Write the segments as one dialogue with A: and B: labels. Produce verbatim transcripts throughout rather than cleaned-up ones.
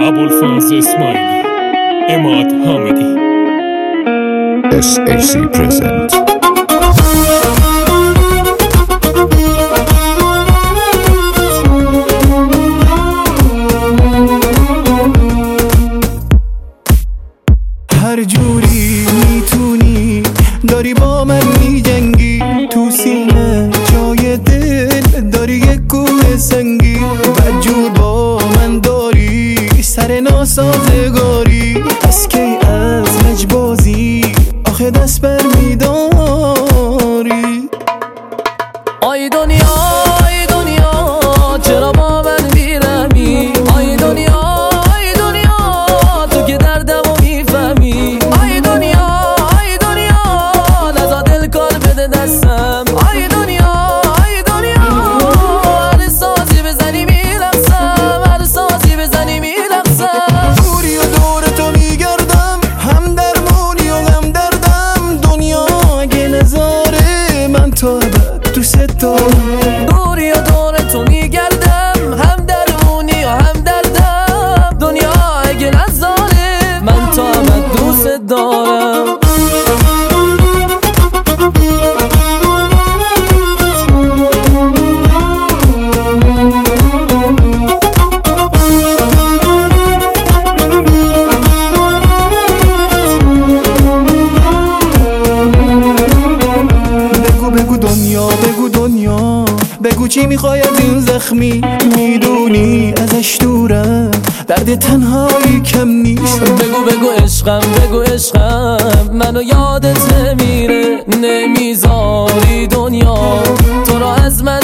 A: ابوالفضل اسماعیلی، اماد حامدی.
B: اس ای سی present.
C: هر جوری میتونی داری با من میجنگی، تو سینه جای دل داری یک کوه سنگی، بدجور با من داری سر ناسازگاری، از کی از لجبازی آخه دست بر میداری.
D: آی دنیا آی دنیا چرا با من بیرمی، آی دنیا آی دنیا تو که دردمو میفهمی، آی دنیا آی دنیا نزا دل کار بده دستم، آی دنیا آی دنیا هر سازی بزنی میرقصم، هر سازی بزنی میرقصم.
C: دوری و دور تو میگردم، هم درمونی و هم دردم، دنیا اگه نذاره من تا ابد دوست دارم.
D: دوری و دور تو میگردم، هم درمونی و هم دردم، دنیا اگه نذاره من تا ابد دوست دارم.
C: بگو بگو دنیا بگو دنیا، بگو چی میخوای از این زخمی، میدونی ازش دورم درد تنهایی کم نیست.
D: بگو بگو عشقم بگو عشقم منو یادت نمیره، نمیذاری دنیا تو رو از من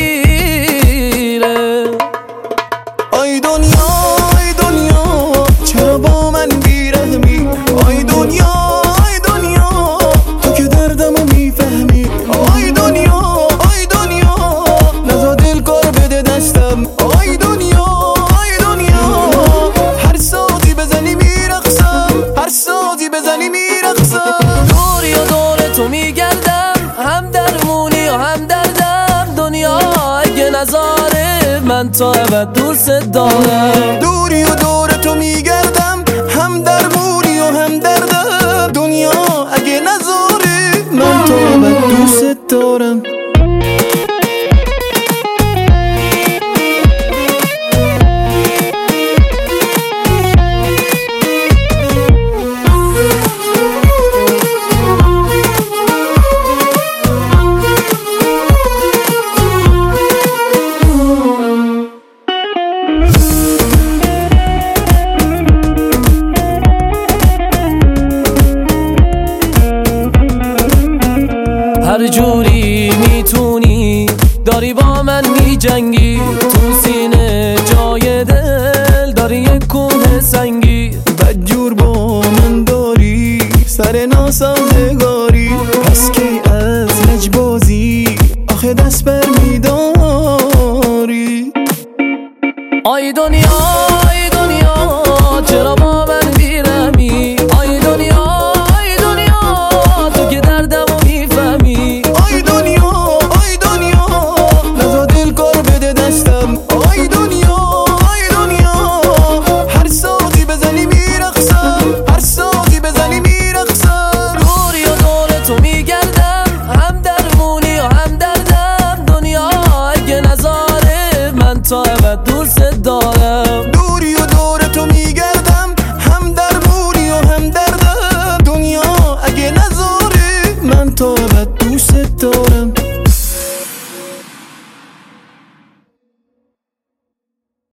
D: بگیره.
C: آی دنیا آی دنیا چرا با من بیرحمی، آی دنیا آی دنیا تو که دردمو میفهمی، آی دنیا آی دنیا نزا دل کار بده دستم، آی دنیا آی دنیا هر سازی بزنی میرقصم، هر سازی بزنی میرقصم.
D: دوری و دور تو میگردم، هم درمونی و هم دردم، دنیا اگه نذاره من تا ابد دوست دارم.
C: دوری و دور تو میگردم، هم درمونی و هم دردم، دنیا اگه نذاره من تا ابد دوست دارم.
D: هر جوری میتونی داری با من میجنگی، تو سینه جای دل داری یک کوه سنگی،
C: بدجور با من داری سر ناسازگاری، پس کی از لجبازی آخه دست بر میداری.
D: آی دنیا آی دنیا چرا با من بیرمی، آی دنیا آی دنیا تو که دردمو میفهمی،
C: آی دنیا آی دنیا نزا دل کار بده دستم، آی دنیا آی دنیا هر سازی بزنی میرقصم، هر سازی بزنی میرقصم.
D: دوری و دور تو میگردم، هم درمونی و هم دردم، دنیا اگه نذاره من تا ابد